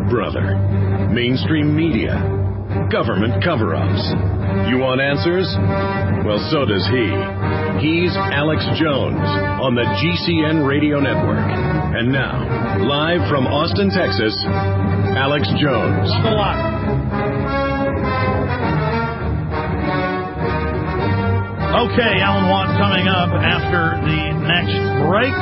Big Brother, mainstream media, government cover-ups. You want answers? Well, so does he. He's Alex Jones on the GCN Radio Network. And now, live from Austin, Texas, Alex Jones. Okay, Alan Watt coming up after the next break.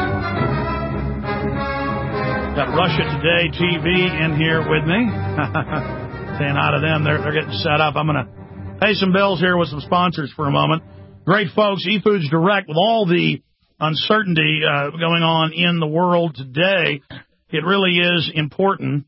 Got Russia Today TV in here with me. Saying hi to them. They're getting set up. I'm going to pay some bills here with some sponsors for a moment. Great folks, eFoods Direct, with all the uncertainty going on in the world today, it really is important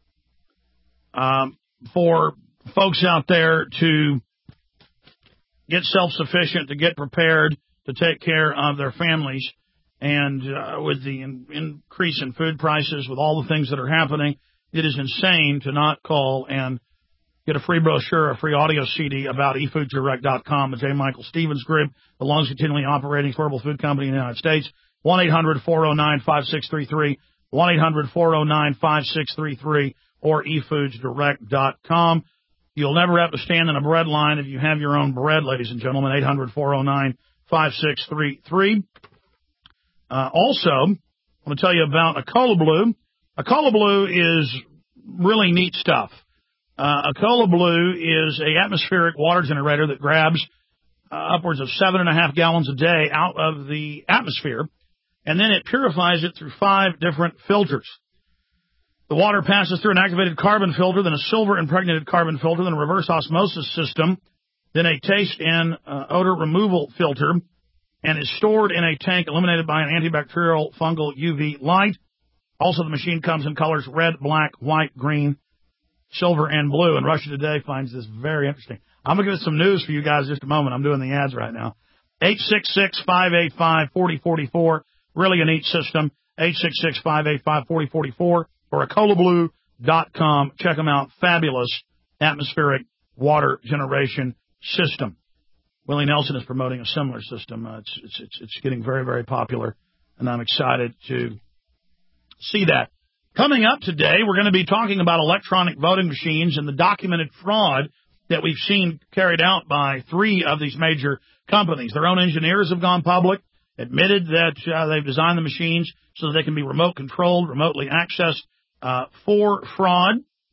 for folks out there to get self-sufficient, to get prepared to take care of their families. And with the increase in food prices, with all the things that are happening, it is insane to not call and get a free brochure, a free audio CD about eFoodsDirect.com, the J. Michael Stevens Group, the longest continually operating affordable food company in the United States. 1-800-409-5633, 1-800-409-5633, or eFoodsDirect.com. You'll never have to stand in a bread line if you have your own bread, ladies and gentlemen. 800-409-5633. Also, I want to tell you about Acola Blue. Acola Blue is really neat stuff. Acola Blue is a atmospheric water generator that grabs upwards of 7.5 gallons a day out of the atmosphere, and then it purifies it through 5 different filters. The water passes through an activated carbon filter, then a silver-impregnated carbon filter, then a reverse osmosis system, then a taste and odor removal filter, and is stored in a tank illuminated by an antibacterial fungal UV light. Also, the machine comes in colors red, black, white, green, silver, and blue. And Russia Today finds this very interesting. I'm going to get some news for you guys in just a moment. I'm doing the ads right now. 866-585-4044. Really a neat system. 866-585-4044 or AcolaBlue.com. Check them out. Fabulous atmospheric water generation system. Willie Nelson is promoting a similar system. It's getting very, very popular, and I'm excited to see that. Coming up today, we're going to be talking about electronic voting machines and the documented fraud that we've seen carried out by 3 of these major companies. Their own engineers have gone public, admitted that they've designed the machines so that they can be remote controlled, remotely accessed for fraud.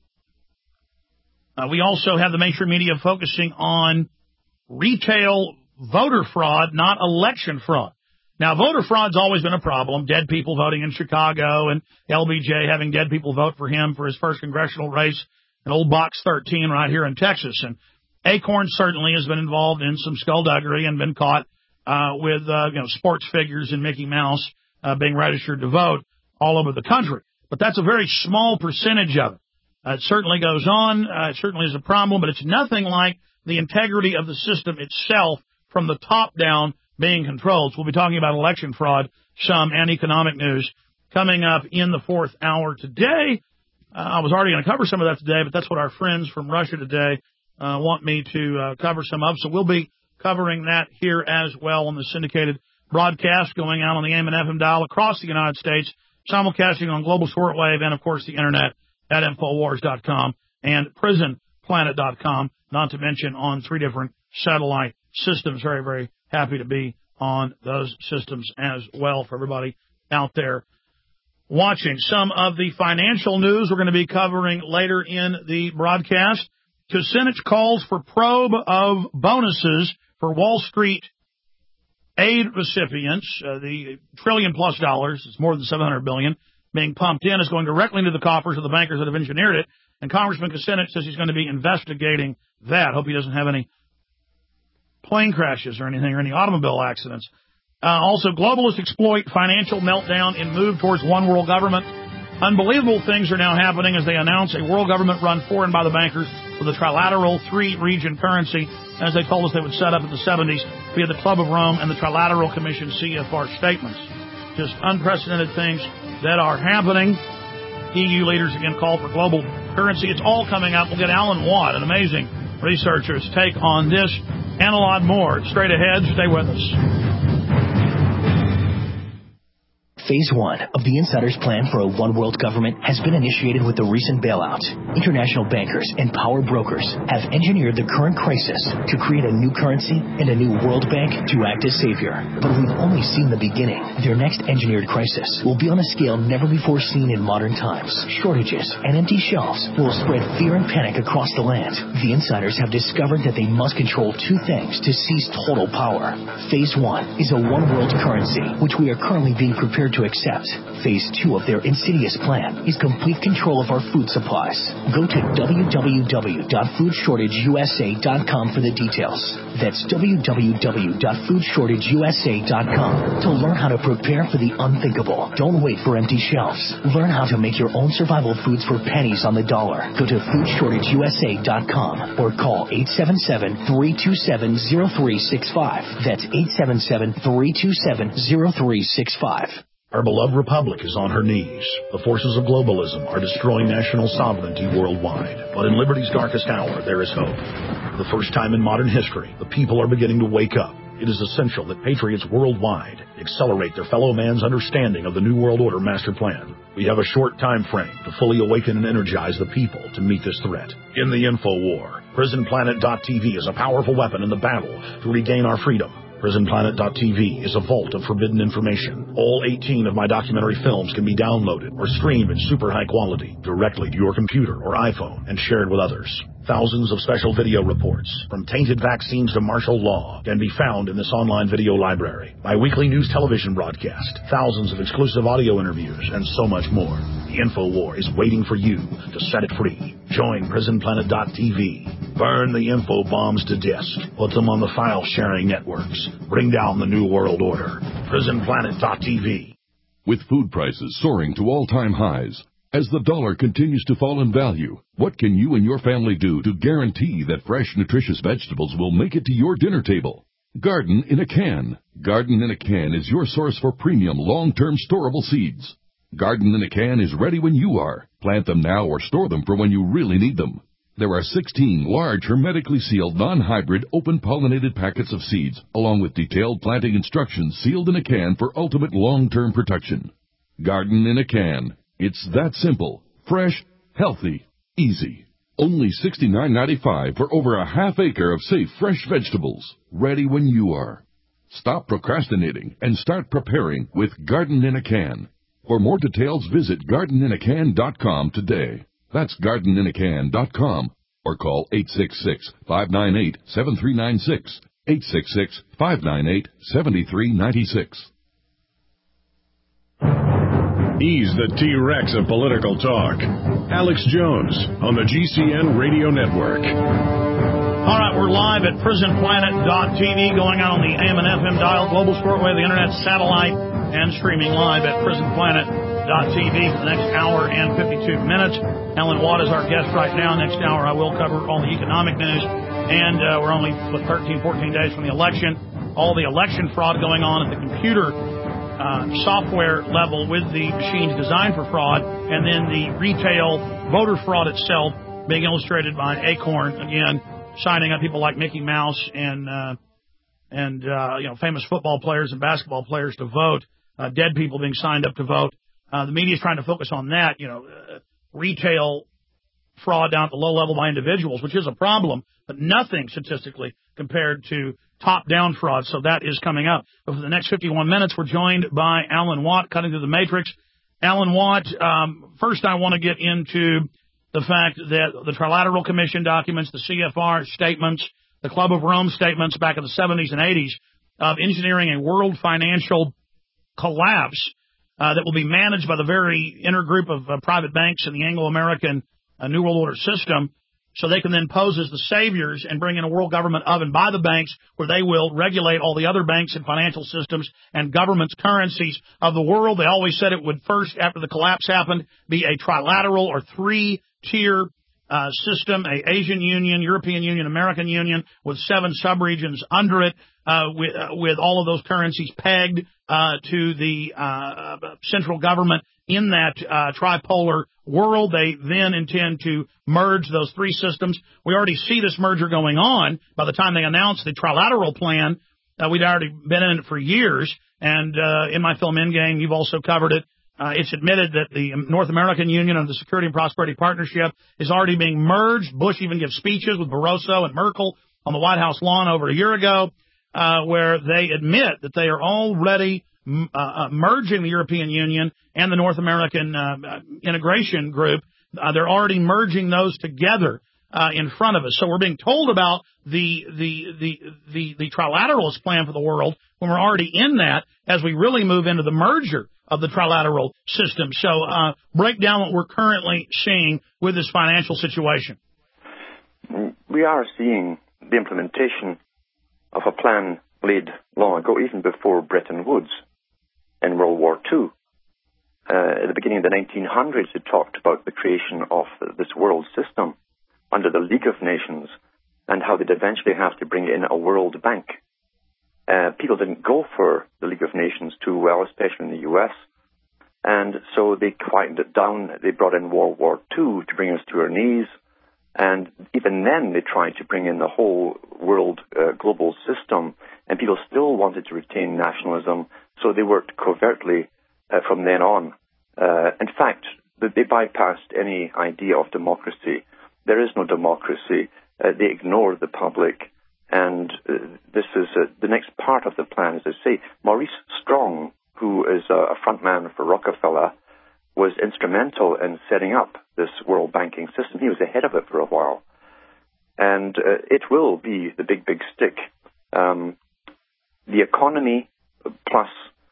We also have the mainstream media focusing on retail voter fraud, not election fraud. Now, voter fraud's always been a problem. Dead people voting in Chicago and LBJ having dead people vote for him for his first congressional race in old Box 13 right here in Texas. And Acorn certainly has been involved in some skullduggery and been caught with sports figures and Mickey Mouse being registered to vote all over the country. But that's a very small percentage of it. It certainly goes on. It certainly is a problem, but it's nothing like the integrity of the system itself from the top down being controlled. So we'll be talking about election fraud, some, and economic news coming up in the 4th hour today. I was already going to cover some of that today, but that's what our friends from Russia Today want me to cover some of. So we'll be covering that here as well on the syndicated broadcast going out on the AM and FM dial across the United States, simulcasting on global shortwave and, of course, the Internet at Infowars.com and PrisonPlanet.com, not to mention on 3 different satellite systems. Very, very happy to be on those systems as well for everybody out there watching. Some of the financial news we're going to be covering later in the broadcast. Kucinich calls for probe of bonuses for Wall Street aid recipients. The $1 trillion+ it's more than $700 billion, being pumped in is going directly into the coffers of the bankers that have engineered it. And Congressman Kucinich says he's going to be investigating that. Hope he doesn't have any plane crashes or anything, or any automobile accidents. Also, globalists exploit financial meltdown in move towards one world government. Unbelievable things are now happening as they announce a world government run for and by the bankers with a trilateral 3-region currency, as they told us they would set up in the 70s via the Club of Rome and the Trilateral Commission CFR statements. Just unprecedented things that are happening. EU leaders again call for global currency. It's all coming up. We'll get Alan Watt, an amazing researcher's take on this and a lot more. Straight ahead, stay with us. Phase 1 of the insider's plan for a one-world government has been initiated with the recent bailout. International bankers and power brokers have engineered the current crisis to create a new currency and a new World Bank to act as savior. But we've only seen the beginning. Their next engineered crisis will be on a scale never before seen in modern times. Shortages and empty shelves will spread fear and panic across the land. The insiders have discovered that they must control two things to seize total power. Phase 1 is a one-world currency, which we are currently being prepared to accept. Phase 2 of their insidious plan is complete control of our food supplies. Go to www.foodshortageusa.com for the details. That's www.foodshortageusa.com to learn how to prepare for the unthinkable. Don't wait for empty shelves. Learn how to make your own survival foods for pennies on the dollar. Go to foodshortageusa.com or call 877-327-0365. That's 877-327-0365. Our beloved republic is on her knees. The forces of globalism are destroying national sovereignty worldwide. But in liberty's darkest hour, there is hope. For the first time in modern history, the people are beginning to wake up. It is essential that patriots worldwide accelerate their fellow man's understanding of the New World Order master plan. We have a short time frame to fully awaken and energize the people to meet this threat. In the info war, PrisonPlanet.tv is a powerful weapon in the battle to regain our freedom. PrisonPlanet.tv is a vault of forbidden information. All 18 of my documentary films can be downloaded or streamed in super high quality directly to your computer or iPhone and shared with others. Thousands of special video reports, from tainted vaccines to martial law, can be found in this online video library. My weekly news television broadcast, thousands of exclusive audio interviews, and so much more. The InfoWar is waiting for you to set it free. Join PrisonPlanet.tv. Burn the info bombs to disk. Put them on the file-sharing networks. Bring down the New World Order. PrisonPlanet.tv. With food prices soaring to all-time highs, as the dollar continues to fall in value, what can you and your family do to guarantee that fresh, nutritious vegetables will make it to your dinner table? Garden in a Can. Garden in a Can is your source for premium, long-term storable seeds. Garden in a Can is ready when you are. Plant them now or store them for when you really need them. There are 16 large, hermetically sealed, non-hybrid, open-pollinated packets of seeds, along with detailed planting instructions sealed in a can for ultimate long-term protection. Garden in a Can. It's that simple, fresh, healthy, easy. Only $69.95 for over a half acre of safe, fresh vegetables, ready when you are. Stop procrastinating and start preparing with Garden in a Can. For more details, visit gardeninacan.com today. That's gardeninacan.com or call 866-598-7396, 866-598-7396. He's the T-Rex of political talk. Alex Jones on the GCN Radio Network. All right, we're live at PrisonPlanet.tv, going out on the AM and FM dial, global shortwave, the internet, satellite, and streaming live at PrisonPlanet.tv for the next hour and 52 minutes. Alan Watt is our guest right now. Next hour, I will cover all the economic news. And we're only 13, 14 days from the election. All the election fraud going on at the computer software level with the machines designed for fraud, and then the retail voter fraud itself being illustrated by Acorn, again, signing up people like Mickey Mouse and famous football players and basketball players to vote, dead people being signed up to vote. The media is trying to focus on that, retail fraud down at the low level by individuals, which is a problem, but nothing statistically compared to top-down fraud. So that is coming up. But for the next 51 minutes, we're joined by Alan Watt, cutting through the matrix. Alan Watt, first I want to get into the fact that the Trilateral Commission documents, the CFR statements, the Club of Rome statements back in the 70s and 80s of engineering a world financial collapse that will be managed by the very inner group of private banks in the Anglo-American New World Order system, so they can then pose as the saviors and bring in a world government of and by the banks, where they will regulate all the other banks and financial systems and governments' currencies of the world. They always said it would first, after the collapse happened, be a trilateral or three-tier system, a Asian Union, European Union, American Union, with 7 subregions under it, with all of those currencies pegged to the central government in that tripolar world. They then intend to merge those 3 systems. We already see this merger going on. By the time they announced the trilateral plan, we'd already been in it for years, And in my film Endgame, you've also covered it. It's admitted that the North American Union and the Security and Prosperity Partnership is already being merged. Bush even gives speeches with Barroso and Merkel on the White House lawn over a year ago, where they admit that they are already merging the European Union and the North American Integration Group. They're already merging those together in front of us. So we're being told about the trilateralist plan for the world when we're already in that as we really move into the merger of the trilateral system. So break down what we're currently seeing with this financial situation. We are seeing the implementation of a plan laid long ago, even before Bretton Woods in World War II. At the beginning of the 1900s, it talked about the creation of this world system under the League of Nations and how they'd eventually have to bring in a World Bank. People didn't go for the League of Nations too well, especially in the U.S., and so they quietened it down. They brought in World War II to bring us to our knees, and even then they tried to bring in the whole world global system, and people still wanted to retain nationalism, so they worked covertly from then on. In fact, they bypassed any idea of democracy. There is no democracy. They ignore the public. And this is the next part of the plan, as I say. Maurice Strong, who is a frontman for Rockefeller, was instrumental in setting up this world banking system. He was ahead of it for a while. And it will be the big, big stick. The economy plus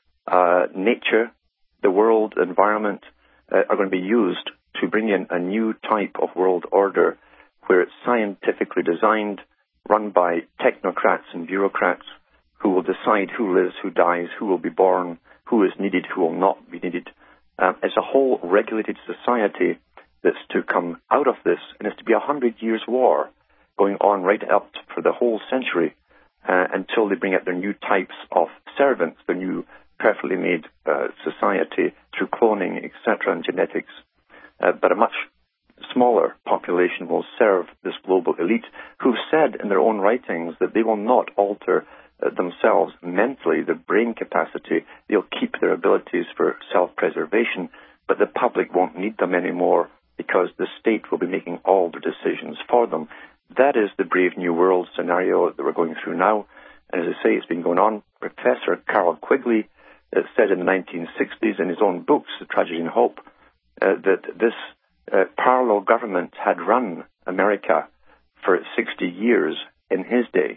nature, the world environment are going to be used to bring in a new type of world order where it's scientifically designed, run by technocrats and bureaucrats who will decide who lives, who dies, who will be born, who is needed, who will not be needed. It's a whole regulated society that's to come out of this, and it's to be 100 years war going on right up for the whole century until they bring out their new types of servants, their new carefully made society through cloning, etc., and genetics. But a much smaller population will serve this global elite who've said in their own writings that they will not alter themselves mentally, their brain capacity. They'll keep their abilities for self-preservation, but the public won't need them anymore because the state will be making all the decisions for them. That is the Brave New World scenario that we're going through now. And as I say, it's been going on. Professor Carroll Quigley said in the 1960s in his own books, The Tragedy and Hope, that this parallel government had run America for 60 years in his day.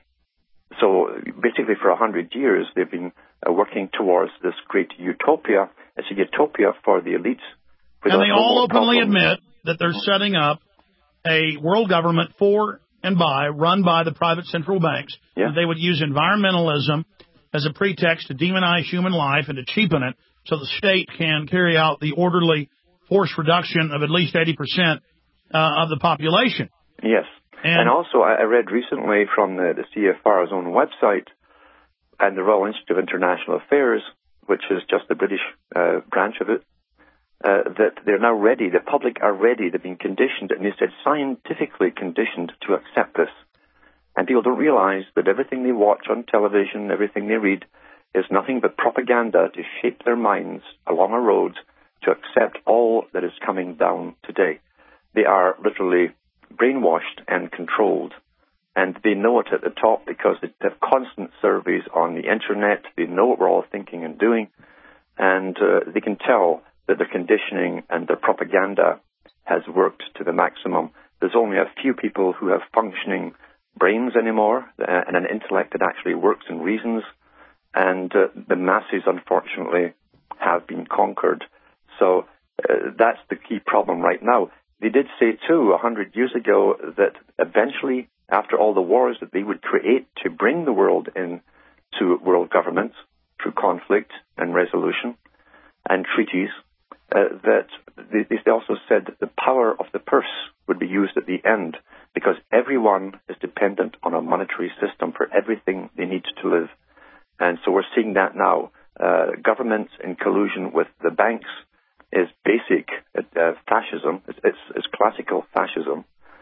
So basically for 100 years, they've been working towards this great utopia. It's a utopia for the elites. And they all openly admit that they're setting up a world government for and by, run by the private central banks. Yeah. They would use environmentalism as a pretext to demonize human life and to cheapen it so the state can carry out the orderly forced reduction of at least 80% of the population. Yes. And also, I read recently from the CFR's own website and the Royal Institute of International Affairs, which is just the British branch of it, that they're now ready, the public are ready, they've been conditioned, and they said scientifically conditioned to accept this. And people don't realize that everything they watch on television, everything they read, is nothing but propaganda to shape their minds along a road to accept all that is coming down today. They are literally brainwashed and controlled, and they know it at the top because they have constant surveys on the internet. They know what we're all thinking and doing, and they can tell that their conditioning and their propaganda has worked to the maximum. There's only a few people who have functioning brains anymore and an intellect that actually works and reasons, and the masses, unfortunately, have been conquered. So that's the key problem right now. They did say, too, 100 years ago that eventually, after all the wars that they would create to bring the world into world governments through conflict and resolution and treaties, that they also said that the power of the purse would be used at the end because everyone is dependent on a monetary system for everything they need to live. And so we're seeing that now. Governments in collusion with the banks is basic fascism. It's classical fascism.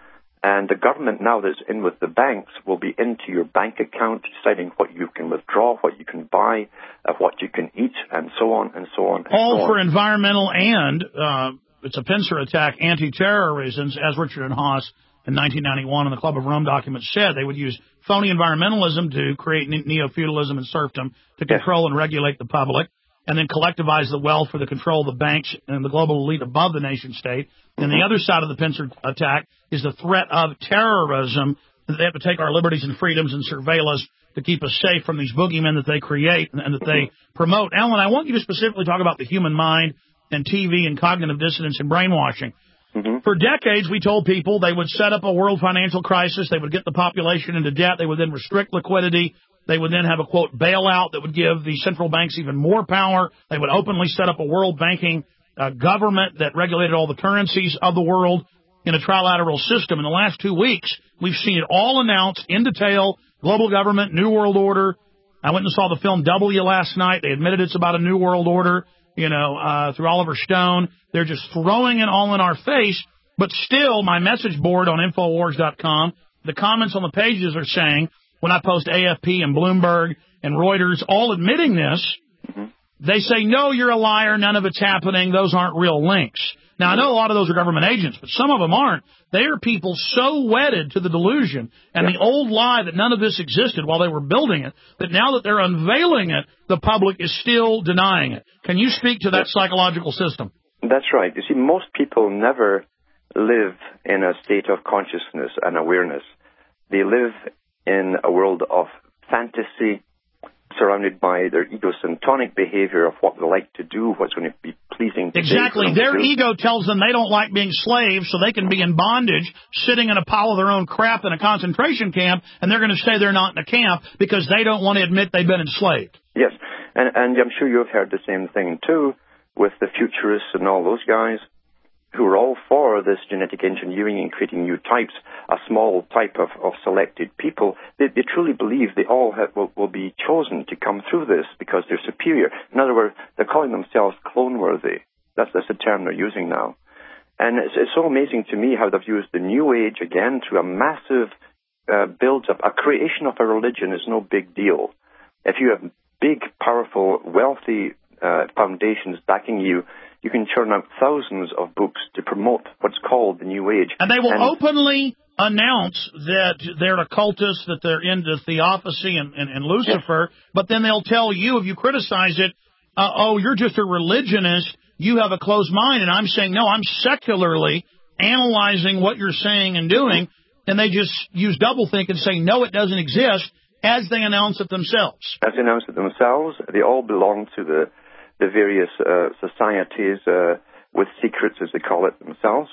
And the government now that's in with the banks will be into your bank account, deciding what you can withdraw, what you can buy, what you can eat, and so on and so on. All for environmental and, it's a pincer attack, anti-terror reasons, as Richard and Haas in 1991 in the Club of Rome document said. They would use phony environmentalism to create neo-feudalism and serfdom to control and regulate the public, and then collectivize the wealth for the control of the banks and the global elite above the nation state. And the other side of the pincer attack is the threat of terrorism. They have to take our liberties and freedoms and surveil us to keep us safe from these boogeymen that they create and that they promote. Alan, I want you to specifically talk about the human mind and TV and cognitive dissonance and brainwashing. For decades, we told people they would set up a world financial crisis. They would get the population into debt. They would then restrict liquidity. They would then have a, quote, bailout that would give the central banks even more power. They would openly set up a world banking government that regulated all the currencies of the world in a trilateral system. In the last 2 weeks, we've seen it all announced in detail, global government, new world order. I went and saw the film W last night. They admitted it's about a new world order, through Oliver Stone. They're just throwing it all in our face. But still, my message board on Infowars.com, the comments on the pages are saying, when I post AFP and Bloomberg and Reuters all admitting this, they say, no, you're a liar. None of it's happening. Those aren't real links. Now, I know a lot of those are government agents, but some of them aren't. They are people so wedded to the delusion and the old lie that none of this existed while they were building it, that now that they're unveiling it, the public is still denying it. Can you speak to that psychological system? That's right. You see, most people never live in a state of consciousness and awareness. They live in a world of fantasy, surrounded by their egocentric behavior of what they like to do, what's going to be pleasing to Exactly. Their ego tells them they don't like being slaves, so they can be in bondage, sitting in a pile of their own crap in a concentration camp, and they're going to say they're not in a camp because they don't want to admit they've been enslaved. Yes, and I'm sure you've heard the same thing, too, with the futurists and all those guys who are all for this genetic engineering and creating new types, a small type of selected people. They truly believe they all will be chosen to come through this because they're superior. In other words, they're calling themselves clone-worthy. That's the term they're using now. And it's so amazing to me how they've used the New Age, again, to a massive build-up. A creation of a religion is no big deal. If you have big, powerful, wealthy foundations backing you, you can churn out thousands of books to promote what's called the New Age. And they will openly announce that they're occultists, that they're into theosophy and Lucifer, but then they'll tell you, if you criticize it, you're just a religionist, you have a closed mind. And I'm saying, no, I'm secularly analyzing what you're saying and doing, and they just use doublethink and say, no, it doesn't exist, as they announce it themselves. As they announce it themselves, they all belong to the various societies with secrets, as they call it themselves.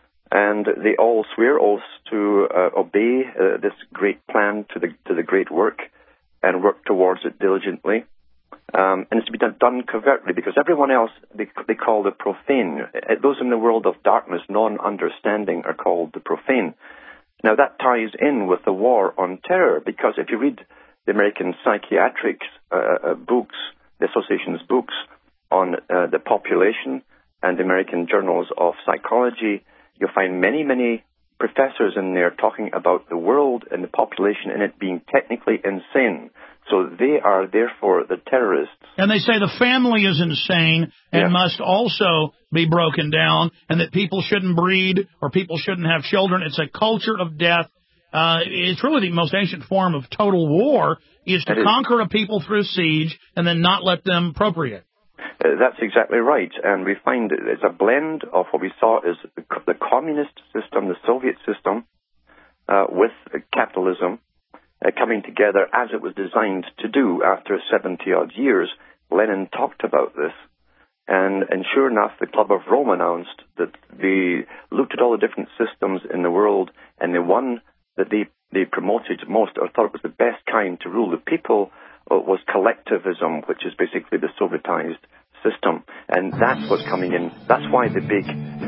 And they all swear oaths to obey this great plan to the great work and work towards it diligently. And it's to be done covertly because everyone else they call the profane. Those in the world of darkness, non-understanding, are called the profane. Now that ties in with the war on terror because if you read the American psychiatric books, the association's books on the population and the American journals of psychology, you'll find many, many professors in there talking about the world and the population and it being technically insane. So they are, therefore, the terrorists. And they say the family is insane and must also be broken down and that people shouldn't breed or people shouldn't have children. It's a culture of death. It's really the most ancient form of total war is to conquer a people through siege and then not let them procreate. That's exactly right. And we find it's a blend of what we saw as the communist system, the Soviet system, with capitalism coming together as it was designed to do after 70-odd years. Lenin talked about this. And sure enough, the Club of Rome announced that they looked at all the different systems in the world, and the one that they promoted most or thought was the best kind to rule the people was collectivism, which is basically the Sovietized system. And that's what's coming in. That's why the big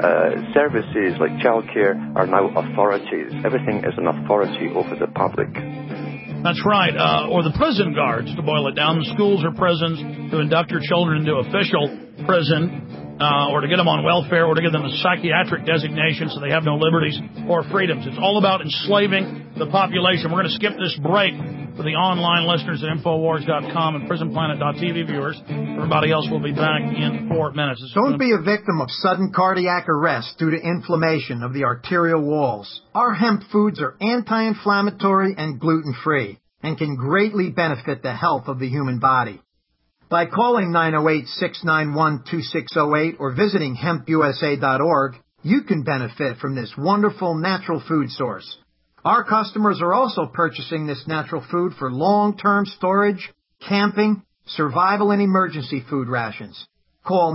services like childcare are now authorities. Everything is an authority over the public. That's right. Or the prison guards, to boil it down. The schools are prisons to induct your children into official prison. or to get them on welfare, or to give them a psychiatric designation so they have no liberties or freedoms. It's all about enslaving the population. We're going to skip this break for the online listeners at Infowars.com and PrisonPlanet.tv viewers. Everybody else will be back in 4 minutes. Don't be a victim of sudden cardiac arrest due to inflammation of the arterial walls. Our hemp foods are anti-inflammatory and gluten-free and can greatly benefit the health of the human body. By calling 908-691-2608 or visiting hempusa.org, you can benefit from this wonderful natural food source. Our customers are also purchasing this natural food for long-term storage, camping, survival, and emergency food rations. Call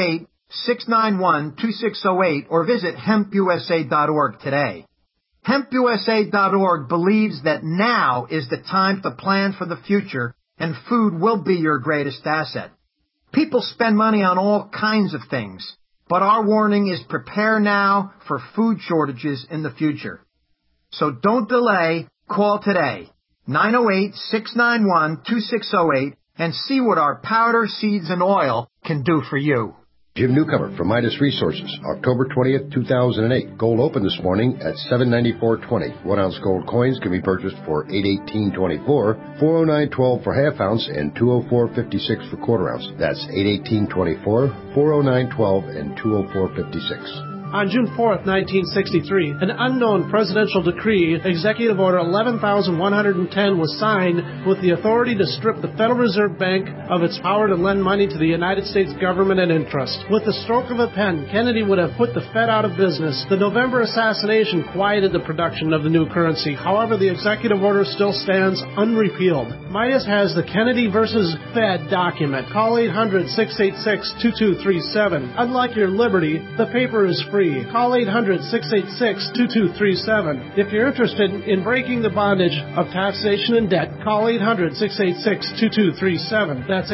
908-691-2608 or visit hempusa.org today. HempUSA.org believes that now is the time to plan for the future, and food will be your greatest asset. People spend money on all kinds of things, but our warning is prepare now for food shortages in the future. So don't delay, call today, 908-691-2608, and see what our powder, seeds, and oil can do for you. Jim Newcomer from Midas Resources, October 20th, 2008. Gold opened this morning at $794.20. 1 ounce gold coins can be purchased for $818.24, $409.12 for half ounce, and $204.56 for quarter ounce. That's $818.24, $409.12, and $204.56. On June 4th, 1963, an unknown presidential decree, Executive Order 11,110, was signed with the authority to strip the Federal Reserve Bank of its power to lend money to the United States government and interest. With the stroke of a pen, Kennedy would have put the Fed out of business. The November assassination quieted the production of the new currency. However, the executive order still stands unrepealed. Midas has the Kennedy versus Fed document. Call 800-686-2237. Unlike your liberty, the paper is free. Call 800-686-2237. If you're interested in breaking the bondage of taxation and debt, call 800-686-2237. That's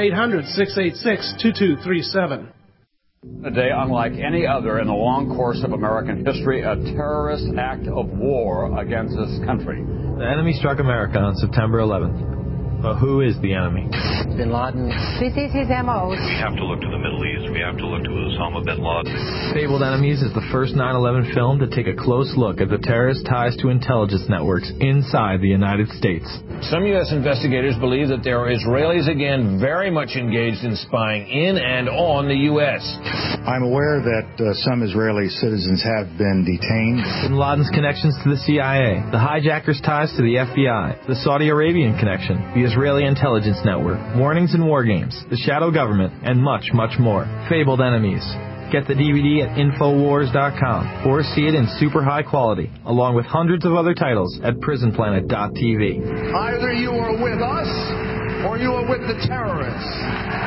800-686-2237. A day unlike any other in the long course of American history, a terrorist act of war against this country. The enemy struck America on September 11th. But who is the enemy? Bin Laden. This is his M.O. We have to look to the Middle East. We have to look to Osama bin Laden. Fabled Enemies is the first 9/11 film to take a close look at the terrorist ties to intelligence networks inside the United States. Some U.S. investigators believe that there are Israelis again very much engaged in spying in and on the U.S. I'm aware that some Israeli citizens have been detained. Bin Laden's connections to the CIA, the hijackers' ties to the FBI, the Saudi Arabian connection, the Israeli intelligence network, warnings and war games, the shadow government, and much, much more. Fabled Enemies. Get the DVD at Infowars.com or see it in super high quality, along with hundreds of other titles at PrisonPlanet.tv. Either you are with us or you are with the terrorists.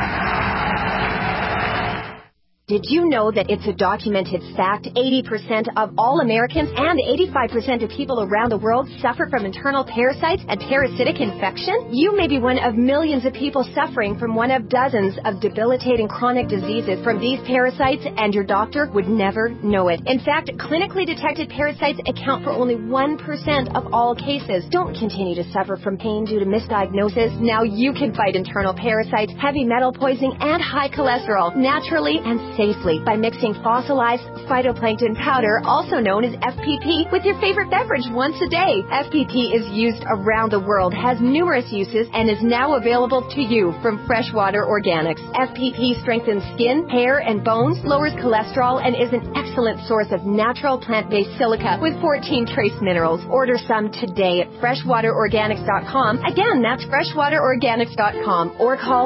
Did you know that it's a documented fact 80% of all Americans and 85% of people around the world suffer from internal parasites and parasitic infection? You may be one of millions of people suffering from one of dozens of debilitating chronic diseases from these parasites, and your doctor would never know it. In fact, clinically detected parasites account for only 1% of all cases. Don't continue to suffer from pain due to misdiagnosis. Now you can fight internal parasites, heavy metal poisoning, and high cholesterol naturally and safely by mixing fossilized phytoplankton powder, also known as FPP, with your favorite beverage once a day. FPP is used around the world, has numerous uses, and is now available to you from Freshwater Organics. FPP strengthens skin, hair, and bones, lowers cholesterol, and is an excellent source of natural plant-based silica with 14 trace minerals. Order some today at freshwaterorganics.com. Again, that's freshwaterorganics.com, or call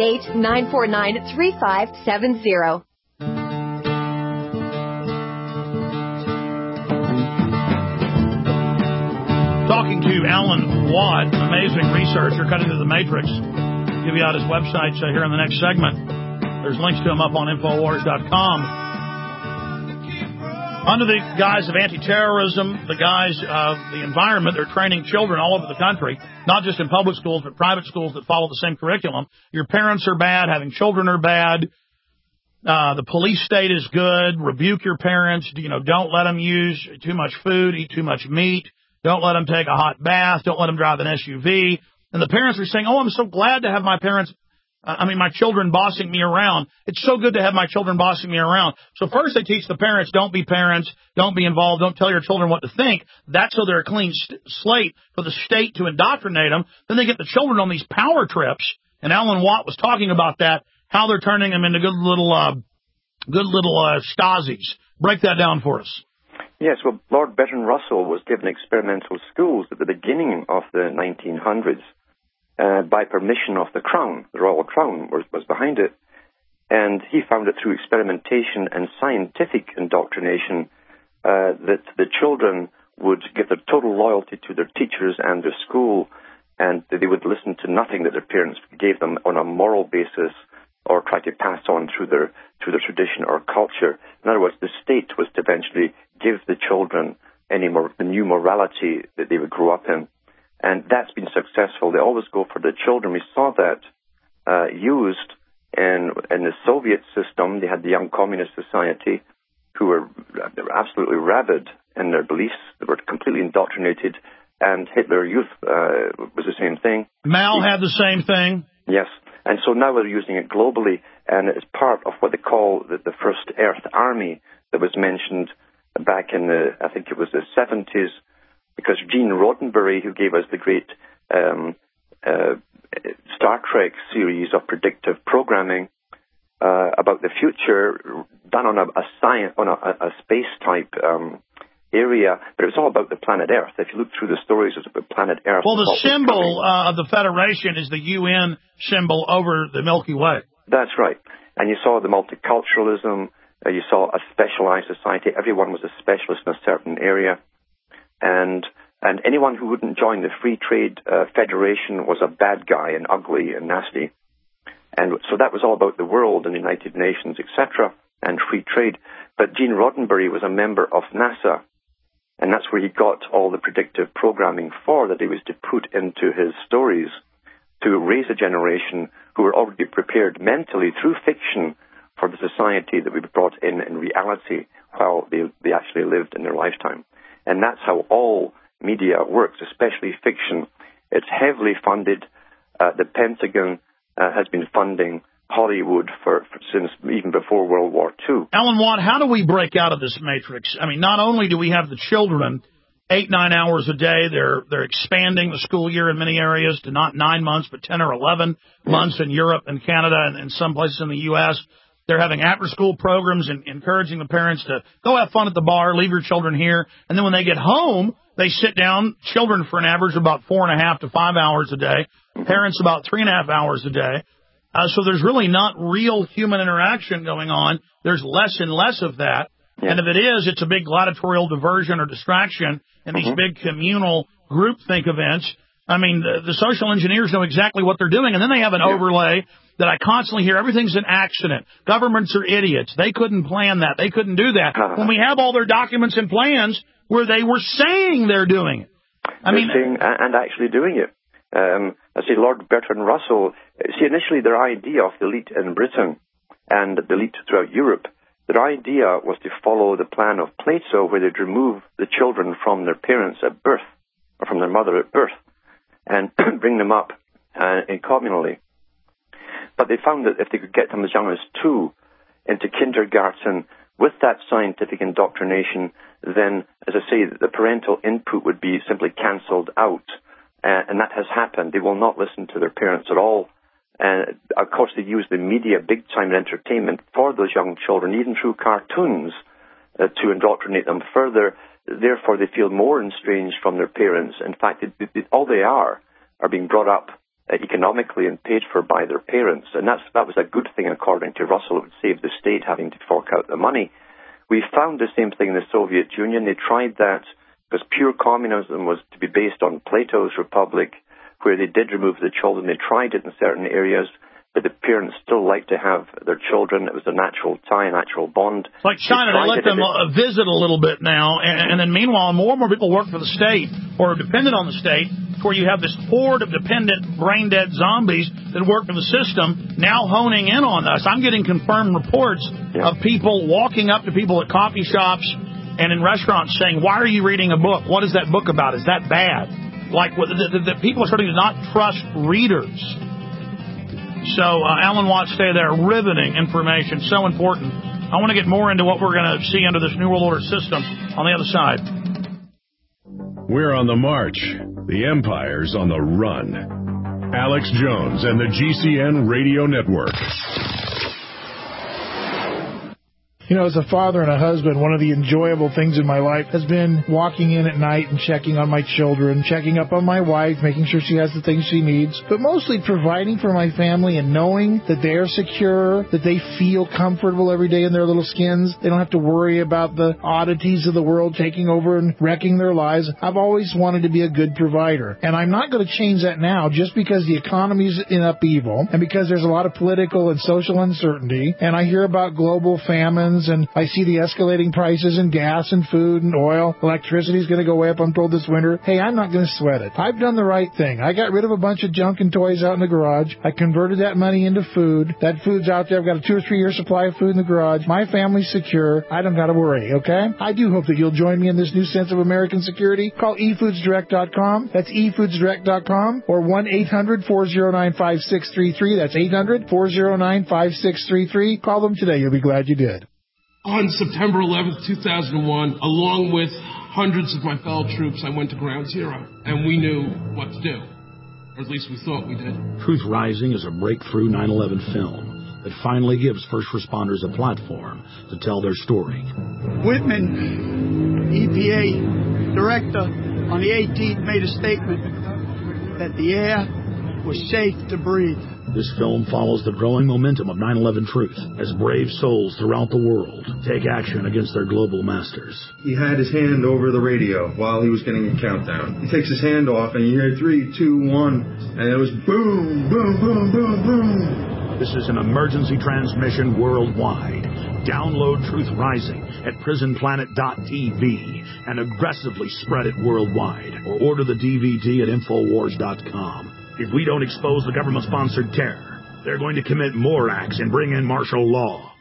888-949-3570. Talking to Alan Watt, amazing researcher, cutting through the matrix. Give you out his website here in the next segment. There's links to him up on Infowars.com. Under the guise of anti-terrorism, the guise of the environment, they're training children all over the country, not just in public schools, but private schools that follow the same curriculum. Your parents are bad, having children are bad. The police state is good. Rebuke your parents. Don't let them use too much food, eat too much meat. Don't let them take a hot bath. Don't let them drive an SUV. And the parents are saying, oh, I'm so glad to have my parents My children bossing me around. It's so good to have my children bossing me around. So first they teach the parents, don't be parents, don't be involved, don't tell your children what to think. That's so they're a clean slate for the state to indoctrinate them. Then they get the children on these power trips, and Alan Watt was talking about that, how they're turning them into good little Stasis. Break that down for us. Yes, well, Lord Bertrand Russell was given experimental schools at the beginning of the 1900s by permission of the Crown. The Royal Crown was behind it. And he found it through experimentation and scientific indoctrination that the children would give their total loyalty to their teachers and their school, and that they would listen to nothing that their parents gave them on a moral basis or try to pass on through their tradition or culture. In other words, the state was to eventually give the children the new morality that they would grow up in. And that's been successful. They always go for the children. We saw that used in the Soviet system. They had the Young Communist Society, they were absolutely rabid in their beliefs. They were completely indoctrinated. And Hitler Youth was the same thing. Mao had the same thing. Yes. And so now they're using it globally, and it's part of what they call the First Earth Army that was mentioned back in I think it was the 70s, because Gene Roddenberry, who gave us the great Star Trek series of predictive programming about the future, done on a space type area, but it was all about the planet Earth. If you look through the stories, it's about planet Earth. Well, the symbol of the Federation is the UN symbol over the Milky Way. That's right. And you saw the multiculturalism. You saw a specialized society. Everyone was a specialist in a certain area. And anyone who wouldn't join the Free Trade Federation was a bad guy and ugly and nasty. And so that was all about the world and the United Nations, etc., and free trade. But Gene Roddenberry was a member of NASA. And that's where he got all the predictive programming that he was to put into his stories to raise a generation who were already prepared mentally through fiction for the society that we brought in reality while they actually lived in their lifetime. And that's how all media works, especially fiction. It's heavily funded. The Pentagon has been funding Hollywood since even before World War II. Alan Watt, how do we break out of this matrix? Not only do we have the children 8-9 hours a day, they're expanding the school year in many areas to not 9 months, but 10 or 11 months in Europe and Canada and in some places in the U.S. They're having after-school programs and encouraging the parents to go have fun at the bar, leave your children here. And then when they get home, they sit down, children for an average of about 4.5 to 5 hours a day, parents about 3.5 hours a day. So there's really not real human interaction going on. There's less and less of that. Yeah. And if it is, it's a big gladiatorial diversion or distraction in these big communal groupthink events. The social engineers know exactly what they're doing, and then they have an overlay that I constantly hear, everything's an accident. Governments are idiots. They couldn't plan that. They couldn't do that. When we have all their documents and plans where they were saying they're doing it. Saying and actually doing it. I say Lord Bertrand Russell, initially their idea of the elite in Britain and the elite throughout Europe, their idea was to follow the plan of Plato, where they'd remove the children from their parents at birth, or from their mother at birth, and bring them up communally. But they found that if they could get them as young as 2 into kindergarten with that scientific indoctrination, then, as I say, the parental input would be simply cancelled out. And that has happened. They will not listen to their parents at all. And, of course, they use the media big time in entertainment for those young children, even through cartoons, to indoctrinate them further. Therefore, they feel more estranged from their parents. In fact, all they are being brought up economically and paid for by their parents. And that was a good thing, according to Russell. It would save the state having to fork out the money. We found the same thing in the Soviet Union. They tried that because pure communism was to be based on Plato's Republic, where they did remove the children. They tried it in certain areas, but the parents still liked to have their children. It was a natural tie, a natural bond. It's like China, they let them visit a little bit now, and then meanwhile, more and more people work for the state or are dependent on the state, where you have this horde of dependent, brain-dead zombies that work for the system now honing in on us. I'm getting confirmed reports of people walking up to people at coffee shops and in restaurants saying, why are you reading a book? What is that book about? Is that bad? Like, the people are starting to not trust readers. So, Alan Watts, stay there. Riveting information, so important. I want to get more into what we're going to see under this New World Order system on the other side. We're on the march. The empire's on the run. Alex Jones and the GCN Radio Network. You know, as a father and a husband, one of the enjoyable things in my life has been walking in at night and checking on my children, checking up on my wife, making sure she has the things she needs, but mostly providing for my family and knowing that they are secure, that they feel comfortable every day in their little skins. They don't have to worry about the oddities of the world taking over and wrecking their lives. I've always wanted to be a good provider, and I'm not going to change that now just because the economy's in upheaval and because there's a lot of political and social uncertainty, and I hear about global famines, and I see the escalating prices in gas and food and oil. Electricity's going to go way up, I'm told, this winter. Hey, I'm not going to sweat it. I've done the right thing. I got rid of a bunch of junk and toys out in the garage. I converted that money into food. That food's out there. I've got a 2 or 3 year supply of food in the garage. My family's secure. I don't got to worry, okay? I do hope that you'll join me in this new sense of American security. Call eFoodsDirect.com. That's eFoodsDirect.com or 1-800-409-5633. That's 800-409-5633. Call them today. You'll be glad you did. On September 11th, 2001, along with hundreds of my fellow troops, I went to Ground Zero, and we knew what to do. Or at least we thought we did. Truth Rising is a breakthrough 9/11 film that finally gives first responders a platform to tell their story. Whitman, EPA director, on the 18th made a statement that the air was safe to breathe. This film follows the growing momentum of 9/11 truth as brave souls throughout the world take action against their global masters. He had his hand over the radio while he was getting a countdown. He takes his hand off and you hear 3, 2, 1, and it was boom, boom, boom, boom, boom. This is an emergency transmission worldwide. Download Truth Rising at prisonplanet.tv and aggressively spread it worldwide, or order the DVD at Infowars.com. If we don't expose the government-sponsored terror, they're going to commit more acts and bring in martial law.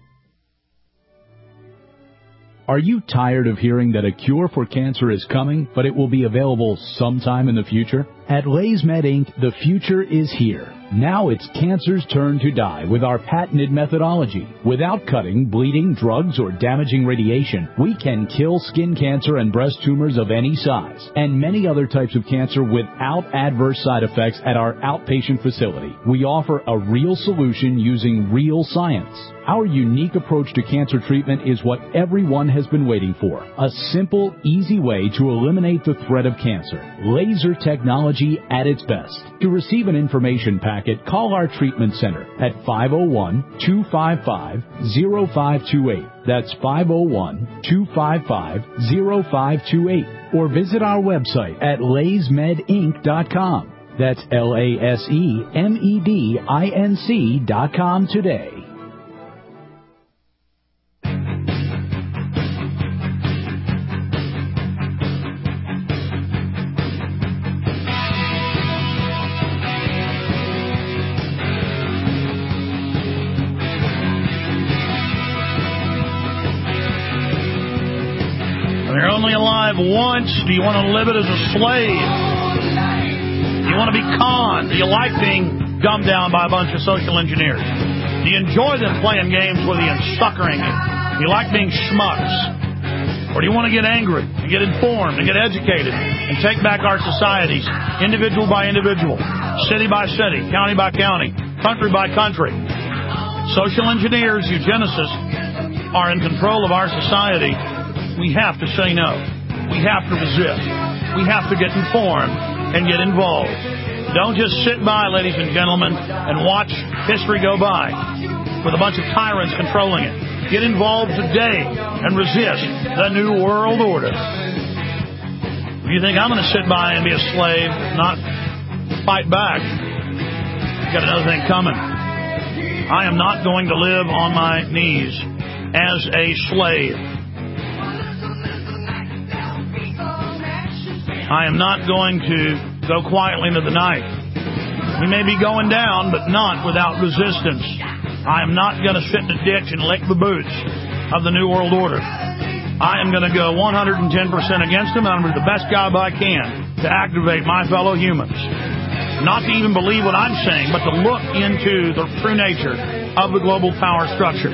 Are you tired of hearing that a cure for cancer is coming, but it will be available sometime in the future? At LaysMed Inc., the future is here. Now it's cancer's turn to die with our patented methodology. Without cutting, bleeding, drugs, or damaging radiation, we can kill skin cancer and breast tumors of any size, and many other types of cancer without adverse side effects at our outpatient facility. We offer a real solution using real science. Our unique approach to cancer treatment is what everyone has been waiting for. A simple, easy way to eliminate the threat of cancer. Laser technology at its best. To receive an information packet, call our treatment center at 501-255-0528. That's 501-255-0528. Or visit our website at LaysMedInc.com. That's LaSEMEDINC.com today. You're only alive once. Do you want to live it as a slave? Do you want to be conned? Do you like being dumbed down by a bunch of social engineers? Do you enjoy them playing games with you and suckering you? Do you like being schmucks? Or do you want to get angry and get informed and get educated and take back our societies, individual by individual, city by city, county by county, country by country? Social engineers, eugenicists, are in control of our society. We have to say no. We have to resist. We have to get informed and get involved. Don't just sit by, ladies and gentlemen, and watch history go by with a bunch of tyrants controlling it. Get involved today and resist the New World Order. If you think I'm going to sit by and be a slave, not fight back, you've got another thing coming. I am not going to live on my knees as a slave. I am not going to go quietly into the night. We may be going down, but not without resistance. I am not going to sit in a ditch and lick the boots of the New World Order. I am going to go 110% against them, and I'm going to do the best job I can to activate my fellow humans. not to even believe what I'm saying, but to look into the true nature of the global power structure.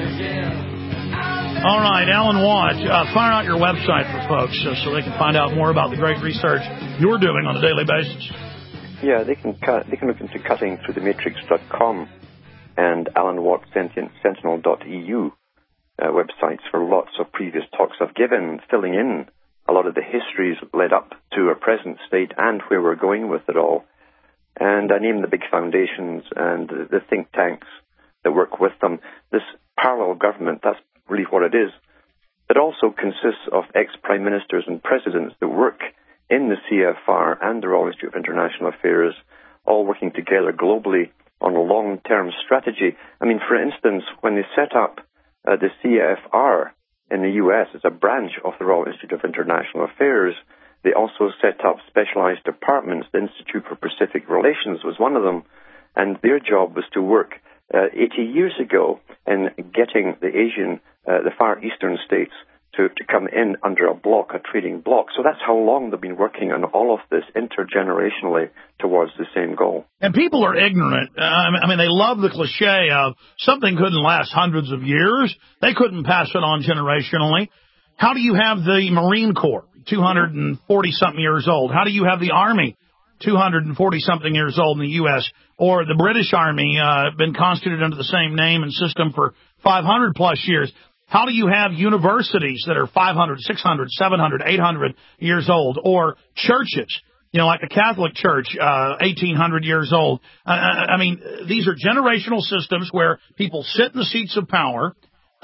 All right, Alan Watt, fire out your website for folks so they can find out more about the great research you're doing on a daily basis. Yeah, they can look into cuttingthroughthematrix.com and alanwattsentinel.eu websites for lots of previous talks I've given, filling in a lot of the histories led up to our present state and where we're going with it all. And I named the big foundations and the think tanks that work with them. This parallel government, that's really what it is. It also consists of ex-prime ministers and presidents that work in the CFR and the Royal Institute of International Affairs, all working together globally on a long-term strategy. I mean, for instance, when they set up the CFR in the U.S. as a branch of the Royal Institute of International Affairs, they also set up specialized departments. The Institute for Pacific Relations was one of them, and their job was to work 80 years ago in getting the Far Eastern states to come in under a trading bloc. So that's how long they've been working on all of this intergenerationally towards the same goal. And people are ignorant. I mean, they love the cliche of something couldn't last hundreds of years. They couldn't pass it on generationally. How do you have the Marine Corps, 240-something years old? How do you have the Army, 240-something years old in the U.S., or the British Army, been constituted under the same name and system for 500-plus years? How do you have universities that are 500, 600, 700, 800 years old, or churches, like the Catholic Church, 1,800 years old? I mean, these are generational systems where people sit in the seats of power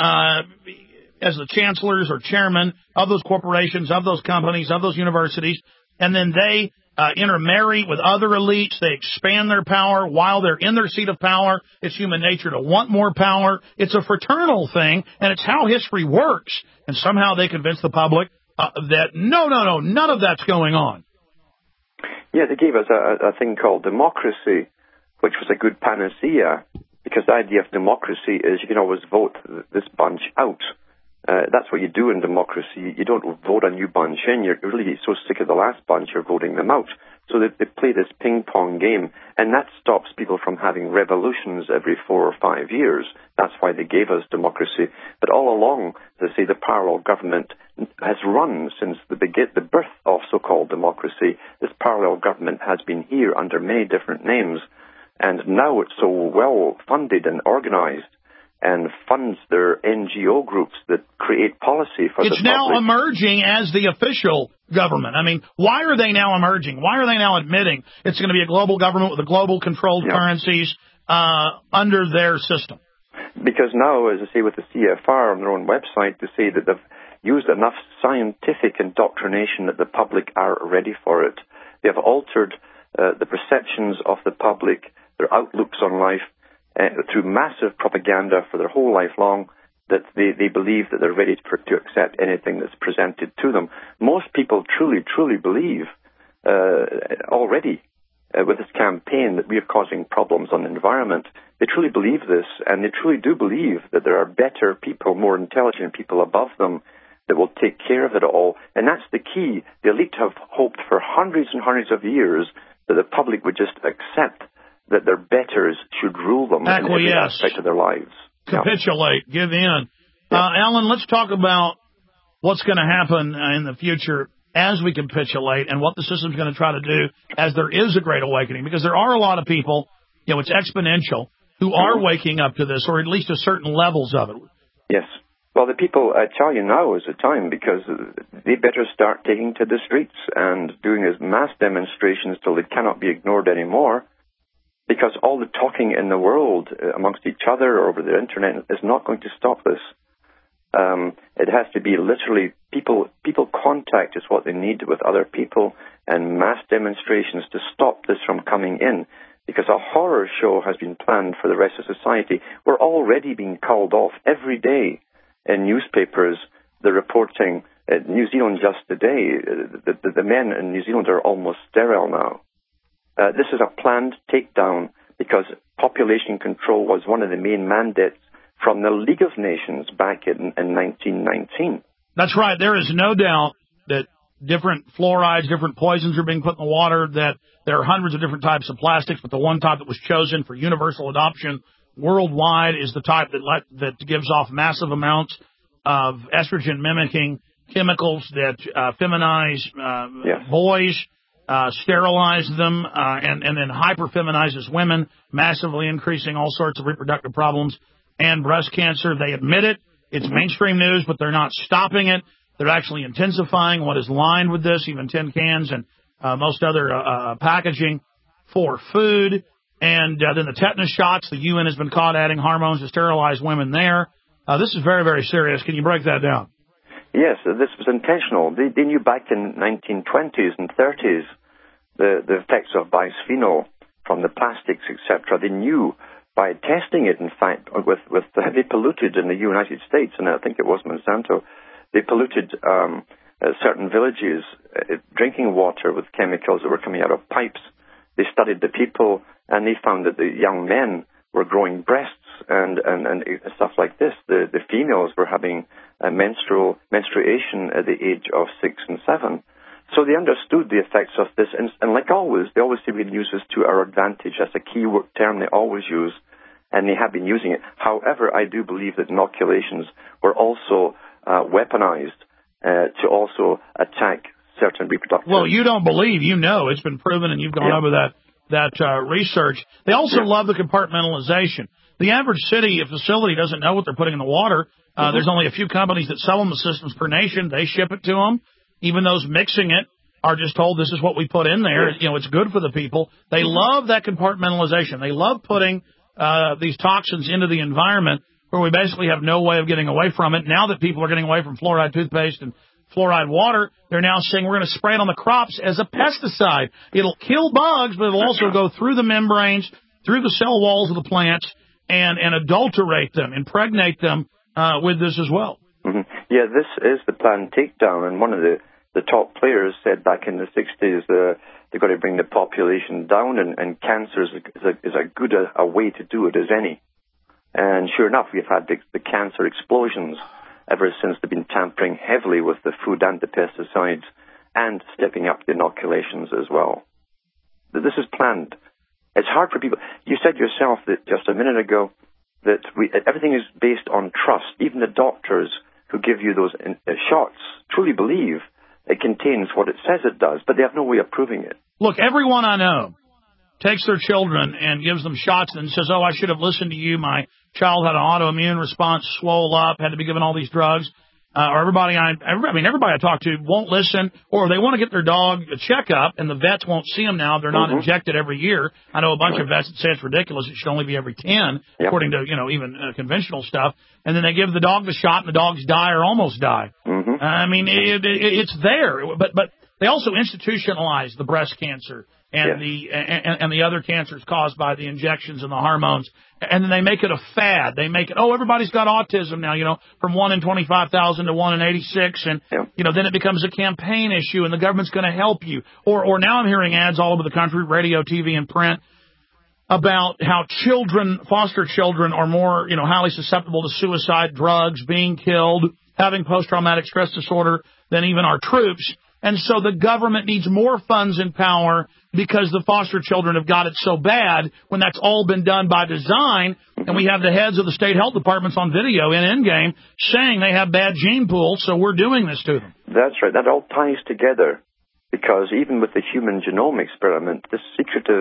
as the chancellors or chairmen of those corporations, of those companies, of those universities, and then they intermarry with other elites. They expand their power while they're in their seat of power. It's human nature to want more power. It's a fraternal thing, and it's how history works. And somehow they convince the public that no, none of that's going on. Yeah, they gave us a thing called democracy, which was a good panacea, because the idea of democracy is you can always vote this bunch out. That's what you do in democracy. You don't vote a new bunch in. You're really so sick of the last bunch, you're voting them out. So they play this ping-pong game, and that stops people from having revolutions every 4 or 5 years. That's why they gave us democracy. But all along, they say the parallel government has run since the birth of so-called democracy. This parallel government has been here under many different names, and now it's so well-funded and organized and funds their NGO groups that create policy for the public. It's now emerging as the official government. I mean, why are they now emerging? Why are they now admitting it's going to be a global government with a global controlled currencies under their system? Because now, as I say, with the CFR on their own website, they say that they've used enough scientific indoctrination that the public are ready for it. They have altered the perceptions of the public, their outlooks on life, through massive propaganda for their whole life long, that they believe that they're ready to accept anything that's presented to them. Most people truly believe already with this campaign that we are causing problems on the environment. They truly believe this, and they truly do believe that there are better people, more intelligent people above them that will take care of it all. And that's the key. The elite have hoped for hundreds and hundreds of years that the public would just accept that their betters should rule them in every aspect of their lives. Capitulate, give in. Alan, let's talk about what's going to happen in the future as we capitulate and what the system's going to try to do as there is a great awakening, because there are a lot of people, it's exponential, who are waking up to this, or at least to certain levels of it. Yes. Well, the people, I tell you, now is the time, because they better start taking to the streets and doing as mass demonstrations till they cannot be ignored anymore. Because all the talking in the world amongst each other or over the internet is not going to stop this. It has to be literally people contact is what they need with other people, and mass demonstrations to stop this from coming in. Because a horror show has been planned for the rest of society. We're already being called off every day in newspapers. They're reporting New Zealand just today. The men in New Zealand are almost sterile now. This is a planned takedown because population control was one of the main mandates from the League of Nations back in 1919. That's right. There is no doubt that different fluorides, different poisons are being put in the water, that there are hundreds of different types of plastics, but the one type that was chosen for universal adoption worldwide is the type that gives off massive amounts of estrogen-mimicking chemicals that feminize boys, sterilize them, and then hyper-feminizes women, massively increasing all sorts of reproductive problems and breast cancer. They admit it. It's mainstream news, but they're not stopping it. They're actually intensifying what is lined with this, even tin cans and most other packaging for food. And then the tetanus shots, the UN has been caught adding hormones to sterilize women there. This is very, very serious. Can you break that down? Yes, this was intentional. They knew back in 1920s and 30s the effects of bisphenol from the plastics, etc. They knew by testing it, in fact, they polluted in the United States, and I think it was Monsanto, they polluted certain villages, drinking water with chemicals that were coming out of pipes. They studied the people, and they found that the young men were growing breasts and stuff like this. The females were having menstruation at the age of 6 and 7. So they understood the effects of this, and like always, they always say we'll use this to our advantage. That's a key term they always use, and they have been using it. However, I do believe that inoculations were also weaponized to also attack certain reproductive... Well, you don't believe, you know. It's been proven, and you've gone over that research. They also love the compartmentalization. The average facility doesn't know what they're putting in the water. There's only a few companies that sell them the systems per nation. They ship it to them. Even those mixing it are just told this is what we put in there. You know, it's good for the people. They love that compartmentalization. They love putting these toxins into the environment where we basically have no way of getting away from it. Now that people are getting away from fluoride toothpaste and fluoride water, they're now saying we're going to spray it on the crops as a pesticide. It'll kill bugs, but it'll also go through the membranes, through the cell walls of the plants, and adulterate them, impregnate them with this as well. Mm-hmm. Yeah, this is the planned takedown, and one of the top players said back in the 60s they've got to bring the population down, and cancer is as good a way to do it as any. And sure enough, we've had the cancer explosions ever since they've been tampering heavily with the food and the pesticides and stepping up the inoculations as well. This is planned. It's hard for people. You said yourself that just a minute ago that everything is based on trust. Even the doctors who give you those shots truly believe it contains what it says it does, but they have no way of proving it. Look, everyone I know takes their children and gives them shots and says, oh, I should have listened to you. My child had an autoimmune response, swole up, had to be given all these drugs. Or everybody I talk to won't listen, or they want to get their dog a checkup, and the vets won't see them now. They're not injected every year. I know a bunch of vets that say it's ridiculous. It should only be every 10, according to, even conventional stuff. And then they give the dog the shot, and the dogs die or almost die. I mean, it's there. But they also institutionalize the breast cancer and the other cancers caused by the injections and the hormones. And then they make it a fad. They make it, everybody's got autism now, from 1 in 25,000 to 1 in 86. And, then it becomes a campaign issue and the government's going to help you. Or now I'm hearing ads all over the country, radio, TV, and print, about how foster children are more, highly susceptible to suicide, drugs, being killed, having post-traumatic stress disorder than even our troops. And so the government needs more funds and power because the foster children have got it so bad when that's all been done by design. And we have the heads of the state health departments on video in Endgame saying they have bad gene pools, so we're doing this to them. That's right. That all ties together because even with the human genome experiment, this secretive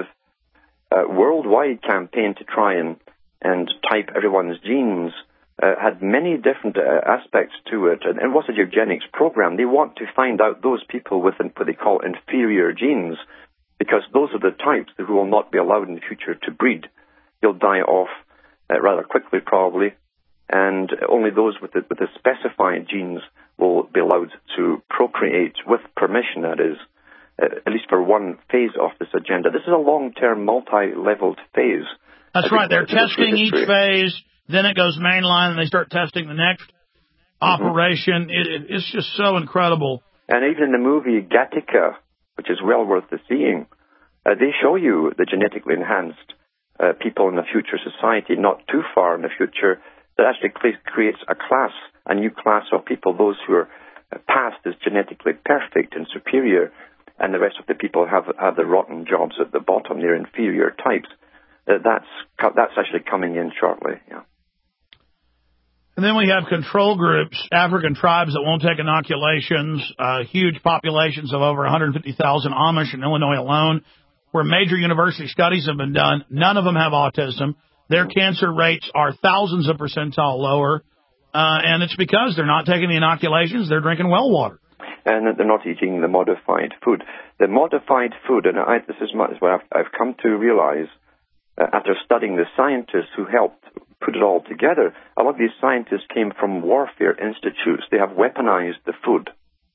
worldwide campaign to try and type everyone's genes had many different aspects to it, and it was a eugenics program. They want to find out those people with what they call inferior genes, because those are the types who will not be allowed in the future to breed. They'll die off rather quickly, probably, and only those with the specified genes will be allowed to procreate with permission, that is, at least for one phase of this agenda. This is a long-term, multi-leveled phase. That's right. They're testing each phase. Then it goes mainline, and they start testing the next operation. It's just so incredible. And even in the movie Gattaca, which is well worth the seeing, they show you the genetically enhanced people in the future society, not too far in the future, that actually creates a new class of people, those who are past is genetically perfect and superior, and the rest of the people have the rotten jobs at the bottom. They're inferior types. That's actually coming in shortly. Yeah. And then we have control groups, African tribes that won't take inoculations, huge populations of over 150,000 Amish in Illinois alone, where major university studies have been done. None of them have autism. Their cancer rates are thousands of percentile lower, and it's because they're not taking the inoculations. They're drinking well water. And they're not eating the modified food. The modified food, and this is what I've come to realize after studying the scientists who helped put it all together. A lot of these scientists came from warfare institutes. They have weaponized the food.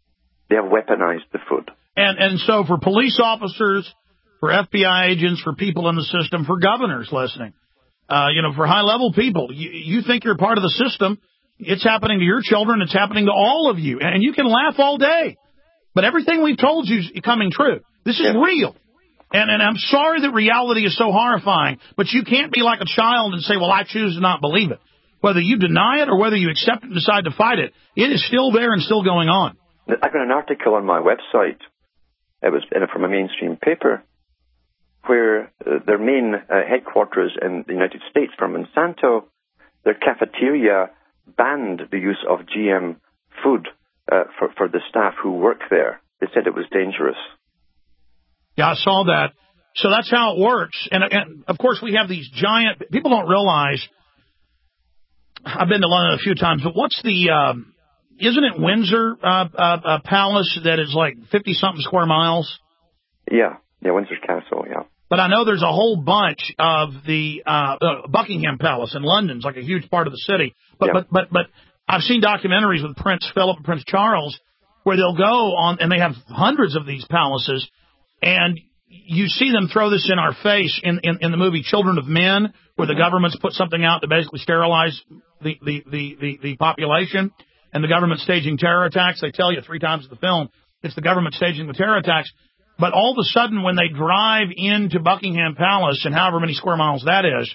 And so for police officers, for FBI agents, for people in the system, for governors listening, for high-level people, you think you're part of the system. It's happening to your children. It's happening to all of you. And you can laugh all day. But everything we've told you is coming true. This is real. And I'm sorry that reality is so horrifying, but you can't be like a child and say, well, I choose to not believe it. Whether you deny it or whether you accept it and decide to fight it, it is still there and still going on. I've got an article on my website. It was from a mainstream paper where their main headquarters in the United States, for Monsanto, their cafeteria banned the use of GM food for the staff who work there. They said it was dangerous. Yeah, I saw that. So that's how it works. And of course, we have these giant... People don't realize... I've been to London a few times, but what's the... isn't it Windsor Palace that is like 50-something square miles? Yeah, Windsor Castle, yeah. But I know there's a whole bunch of the Buckingham Palace in London's like a huge part of the city. But I've seen documentaries with Prince Philip and Prince Charles where they'll go on, and they have hundreds of these palaces, and you see them throw this in our face in the movie Children of Men, where the government's put something out to basically sterilize the population, and the government's staging terror attacks. They tell you 3 times in the film it's the government staging the terror attacks. But all of a sudden, when they drive into Buckingham Palace, and however many square miles that is,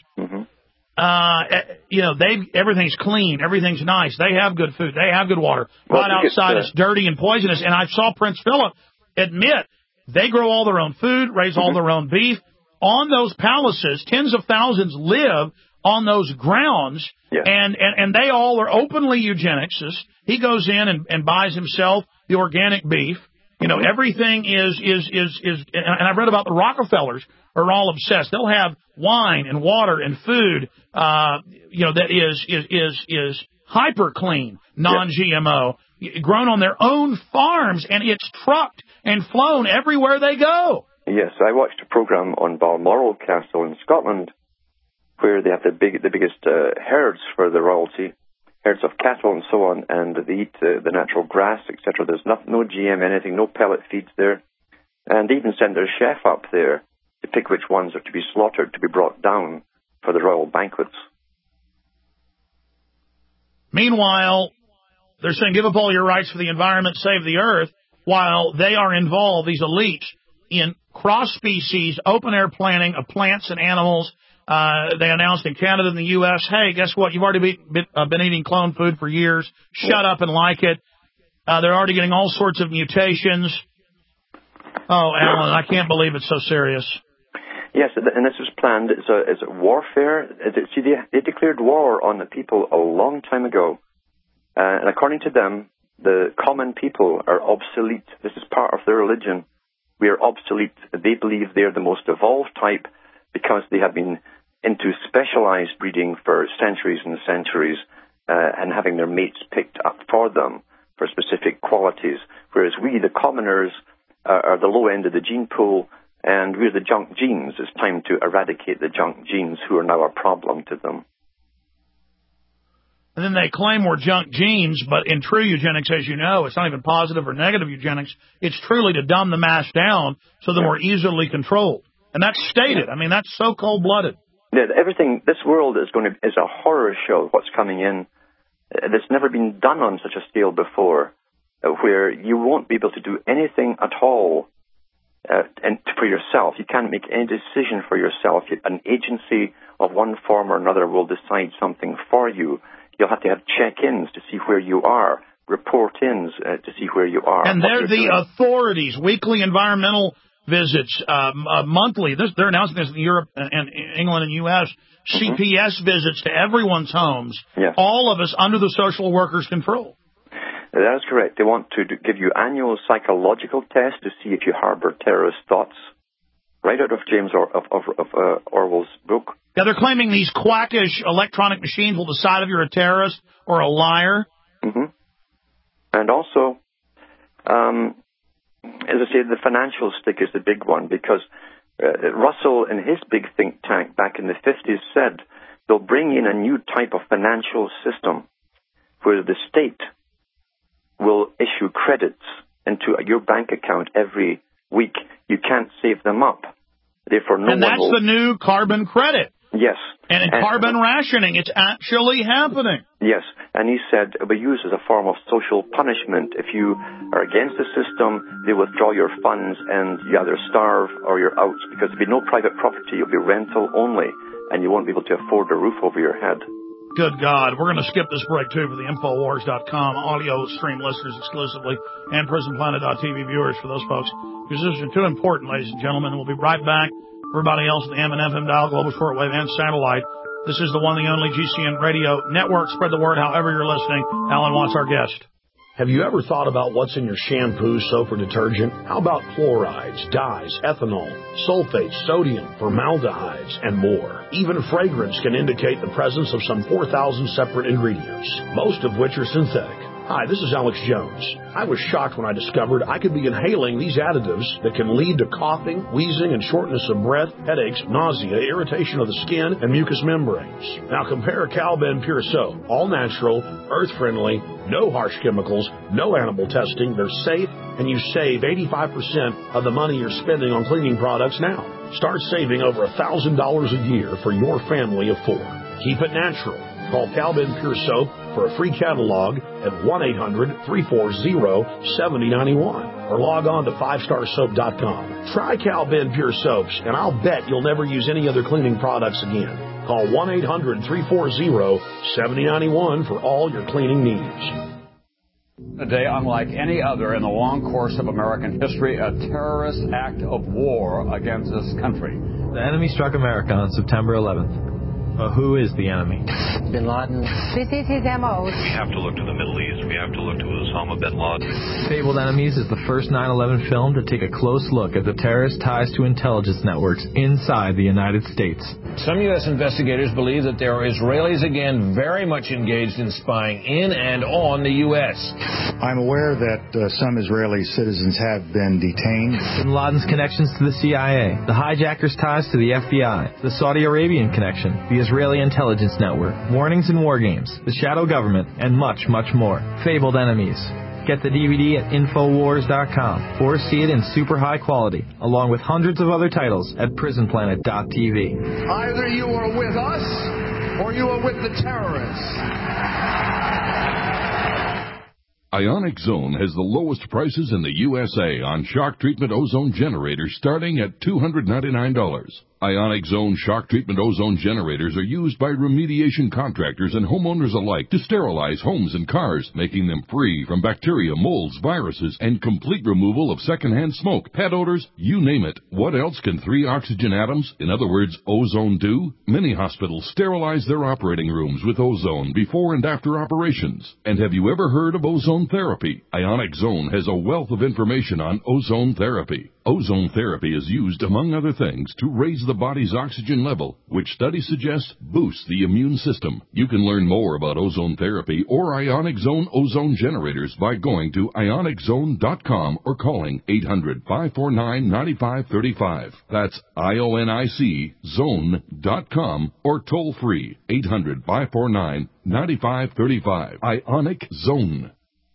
everything's clean, everything's nice. They have good food, they have good water. Right outside, it's dirty and poisonous. And I saw Prince Philip admit they grow all their own food, raise all their own beef. On those palaces, tens of thousands live on those grounds, and they all are openly eugenicists. He goes in and buys himself the organic beef. Everything is, and I've read about the Rockefellers are all obsessed. They'll have wine and water and food, that is hyper clean, non-GMO, grown on their own farms, and it's trucked and flown everywhere they go. Yes, I watched a program on Balmoral Castle in Scotland, where they have the biggest herds for the royalty. Herds of cattle and so on, and they eat the natural grass, etc. There's no GM anything, no pellet feeds there. And they even send their chef up there to pick which ones are to be slaughtered, to be brought down for the royal banquets. Meanwhile, they're saying give up all your rights for the environment, save the earth, while they are involved, these elites, in cross-species, open-air planting of plants and animals. They announced in Canada and the U.S., hey, guess what? You've already been eating clone food for years. Shut up and like it. They're already getting all sorts of mutations. Oh, Alan, I can't believe it's so serious. Yes, and this was planned. It's a warfare. See, they declared war on the people a long time ago. And according to them, the common people are obsolete. This is part of their religion. We are obsolete. They believe they're the most evolved type because they have been into specialized breeding for centuries and centuries, and having their mates picked up for them for specific qualities, whereas we, the commoners, are the low end of the gene pool, and we're the junk genes. It's time to eradicate the junk genes who are now a problem to them. And then they claim we're junk genes, but in true eugenics, as you know, it's not even positive or negative eugenics. It's truly to dumb the mass down so that we're easily controlled. And that's stated. I mean, that's so cold-blooded. Yeah, everything, this world is a horror show, what's coming in. That's never been done on such a scale before, where you won't be able to do anything at all for yourself. You can't make any decision for yourself. An agency of one form or another will decide something for you. You'll have to have check-ins to see where you are. report-ins to see where you are. And they're the authorities, weekly environmental visits, monthly. They're announcing this in Europe and England and U.S., CPS visits to everyone's homes, yes. All of us under the social workers' control. That is correct. They want to give you annual psychological tests to see if you harbor terrorist thoughts, right out of James Orwell's book. Yeah, they're claiming these quackish electronic machines will decide if you're a terrorist or a liar. Mm-hmm. And also, as I say, the financial stick is the big one, because Russell, in his big think tank back in the 50s, said they'll bring in a new type of financial system where the state will issue credits into your bank account every week. You can't save them up. Therefore, no and that's the new carbon credit. Yes. And carbon rationing. It's actually happening. Yes. And he said it will be used as a form of social punishment. If you are against the system, they withdraw your funds and you either starve or you're out, because there'll be no private property. You'll be rental only, and you won't be able to afford a roof over your head. Good God. We're going to skip this break, too, for the Infowars.com audio stream listeners exclusively and PrisonPlanet.tv viewers for those folks, because this is too important, ladies and gentlemen. We'll be right back. Everybody else, the AM and FM dial, global shortwave, and satellite. This is the one, the only GCN radio network. Spread the word however you're listening. Alan Watts, our guest. Have you ever thought about what's in your shampoo, soap, or detergent? How about chlorides, dyes, ethanol, sulfates, sodium, formaldehydes, and more? Even fragrance can indicate the presence of some 4,000 separate ingredients, most of which are synthetic. Hi, this is Alex Jones. I was shocked when I discovered I could be inhaling these additives that can lead to coughing, wheezing, and shortness of breath, headaches, nausea, irritation of the skin, and mucous membranes. Now compare Calben Pure Soap. All natural, earth-friendly, no harsh chemicals, no animal testing. They're safe, and you save 85% of the money you're spending on cleaning products now. Start saving over $1,000 a year for your family of 4. Keep it natural. Call Calben Pure Soap for a free catalog at 1-800-340-7091 or log on to 5starsoap.com. Try Calben Pure Soaps, and I'll bet you'll never use any other cleaning products again. Call 1-800-340-7091 for all your cleaning needs. A day unlike any other in the long course of American history, a terrorist act of war against this country. The enemy struck America on September 11th. But who is the enemy? Bin Laden. This is his MO. We have to look to the Middle East. We have to look to Osama bin Laden. Fabled Enemies is the first 9/11 film to take a close look at the terrorist ties to intelligence networks inside the United States. Some U.S. investigators believe that there are Israelis again very much engaged in spying in and on the U.S. I'm aware that some Israeli citizens have been detained. Bin Laden's connections to the CIA, the hijackers' ties to the FBI, the Saudi Arabian connection, the Israeli intelligence network, warnings and war games, the shadow government, and much, much more. Fabled Enemies. Get the DVD at Infowars.com or see it in super high quality, along with hundreds of other titles at PrisonPlanet.tv. Either you are with us or you are with the terrorists. Ionic Zone has the lowest prices in the USA on shock treatment ozone generators starting at $299. Ionic Zone shock treatment ozone generators are used by remediation contractors and homeowners alike to sterilize homes and cars, making them free from bacteria, molds, viruses, and complete removal of secondhand smoke, pet odors, you name it. What else can 3 oxygen atoms, in other words, ozone, do? Many hospitals sterilize their operating rooms with ozone before and after operations. And have you ever heard of ozone therapy? Ionic Zone has a wealth of information on ozone therapy. Ozone therapy is used, among other things, to raise the body's oxygen level, which studies suggest boosts the immune system. You can learn more about ozone therapy or Ionic Zone ozone generators by going to ioniczone.com or calling 800-549-9535. That's IONIC zone.com or toll free 800-549-9535. Ionic Zone.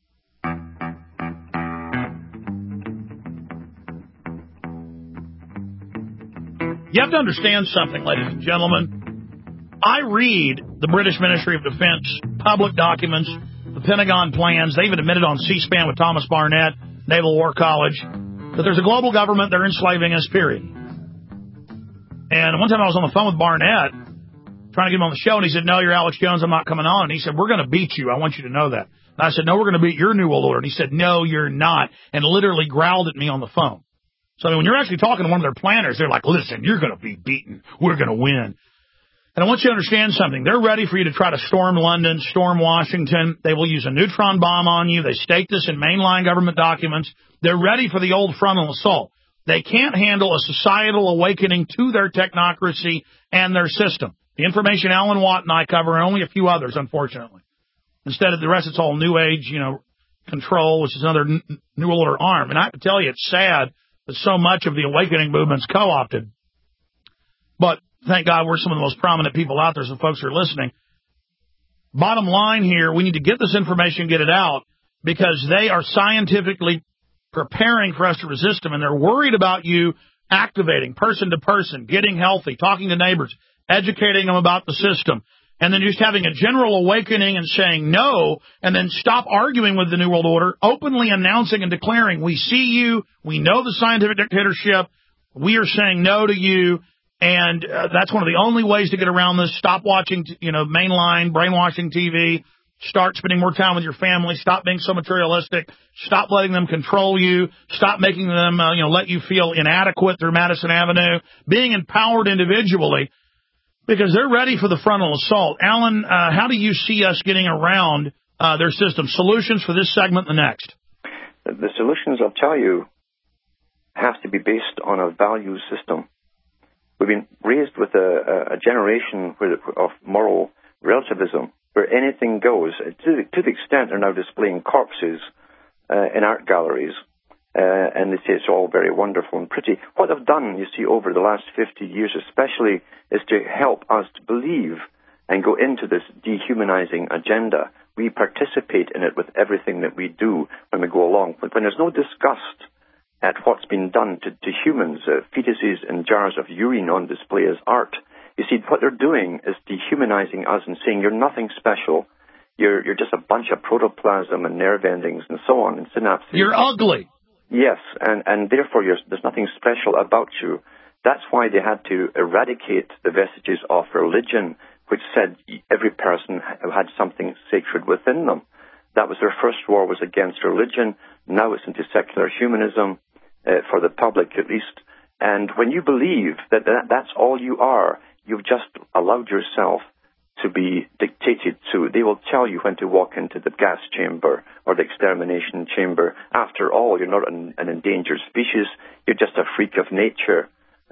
You have to understand something, ladies and gentlemen. I read the British Ministry of Defense public documents, the Pentagon plans. They even admitted on C-SPAN with Thomas Barnett, Naval War College, that there's a global government, they're enslaving us, period. And one time I was on the phone with Barnett, trying to get him on the show, and he said, no, you're Alex Jones, I'm not coming on. And he said, we're going to beat you. I want you to know that. And I said, no, we're going to beat your New World Order. And he said, no, you're not, and literally growled at me on the phone. So I mean, when you're actually talking to one of their planners, they're like, listen, you're going to be beaten. We're going to win. And I want you to understand something. They're ready for you to try to storm London, storm Washington. They will use a neutron bomb on you. They state this in mainline government documents. They're ready for the old frontal assault. They can't handle a societal awakening to their technocracy and their system. The information Alan Watt and I cover, and only a few others, unfortunately. Instead of the rest, it's all New Age, control, which is another New World Order arm. And I have to tell you, it's sad that so much of the awakening movement's co-opted. But thank God we're some of the most prominent people out there, so folks are listening. Bottom line here, we need to get this information, get it out, because they are scientifically preparing for us to resist them, and they're worried about you activating person to person, getting healthy, talking to neighbors, educating them about the system, and then just having a general awakening and saying no, and then stop arguing with the New World Order, openly announcing and declaring, we see you, we know the scientific dictatorship, we are saying no to you, and that's one of the only ways to get around this. Stop watching, mainline, brainwashing TV. Start spending more time with your family. Stop being so materialistic. Stop letting them control you. Stop making them, let you feel inadequate through Madison Avenue. Being empowered individually, because they're ready for the frontal assault. Alan, how do you see us getting around their system? Solutions for this segment and the next. The solutions, I'll tell you, have to be based on a value system. We've been raised with a generation of moral relativism, where anything goes, to the extent they're now displaying corpses in art galleries, and they say it's all very wonderful and pretty. What they've done, you see, over the last 50 years especially, is to help us to believe and go into this dehumanizing agenda. We participate in it with everything that we do when we go along. But when there's no disgust at what's been done to humans, fetuses in jars of urine on display as art, you see, what they're doing is dehumanizing us and saying you're nothing special. You're just a bunch of protoplasm and nerve endings and so on and synapses. You're ugly. Yes, and therefore there's nothing special about you. That's why they had to eradicate the vestiges of religion, which said every person had something sacred within them. That was their first war, was against religion. Now it's into secular humanism, for the public at least. And when you believe that that's all you are, you've just allowed yourself to be dictated to. They will tell you when to walk into the gas chamber or the extermination chamber. After all, you're not an endangered species. You're just a freak of nature.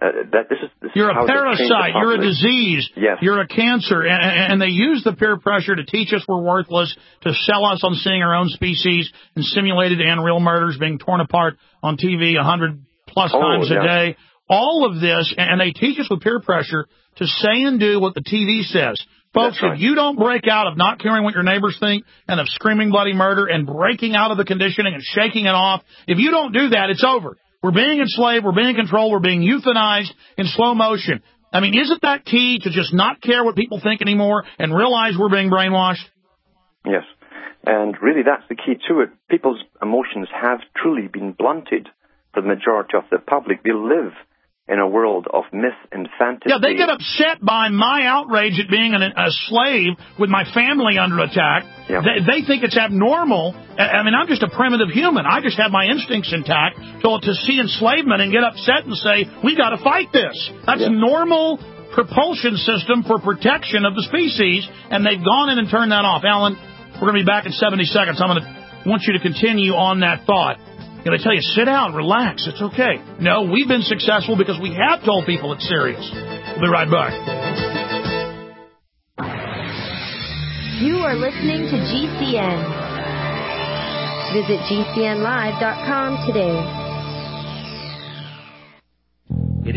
You're a parasite. You're a disease. Yes. You're a cancer. And they use the peer pressure to teach us we're worthless, to sell us on seeing our own species and simulated and real murders being torn apart on TV 100+ times a day. All of this, and they teach us with peer pressure to say and do what the TV says. Folks, if you don't break out of not caring what your neighbors think and of screaming bloody murder and breaking out of the conditioning and shaking it off, if you don't do that, it's over. We're being enslaved, we're being controlled, we're being euthanized in slow motion. I mean, isn't that key to just not care what people think anymore and realize we're being brainwashed? Yes, and really that's the key to it. People's emotions have truly been blunted for the majority of the public. They live in a world of myth and fantasy. Yeah, they get upset by my outrage at being a slave with my family under attack. Yeah. They think it's abnormal. I mean, I'm just a primitive human. I just have my instincts intact. So to see enslavement and get upset and say, we got to fight this. That's normal propulsion system for protection of the species, and they've gone in and turned that off. Alan, we're going to be back in 70 seconds. I'm going to want you to continue on that thought. They tell you, sit down, relax, it's okay. No, we've been successful because we have told people it's serious. We'll be right back. You are listening to GCN. Visit GCNlive.com today.